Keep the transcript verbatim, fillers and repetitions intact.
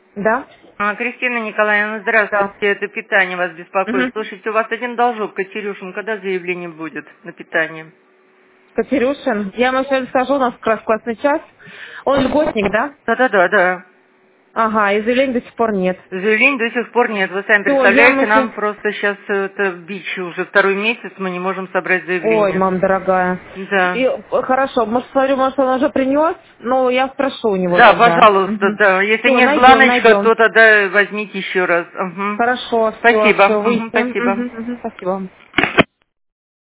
Да? А, Кристина Николаевна, здравствуйте, Да. это питание вас беспокоит. Угу. Слушайте, у вас один должок, Катерюшин, когда заявление будет на питание? Катерюшин, я вам сегодня скажу, у нас как раз классный час. Он льготник, да? Да-да-да, да. Ага, и заявлений до сих пор нет. Заявлений до сих пор нет. Вы сами Все, я ему представляете, нам сейчас... просто сейчас это бич уже второй месяц, мы не можем собрать Ой, заявление. мам дорогая. Да. И, э, хорошо, может, смотрю, может, он уже принес, но я спрошу у него Да, тогда. пожалуйста, Угу. да. Если Все, нет найдем, бланочка, то найдем. тогда возьмите еще раз. Угу. Хорошо, все, Спасибо. все, Мгм, выясним. спасибо. Угу, угу, спасибо.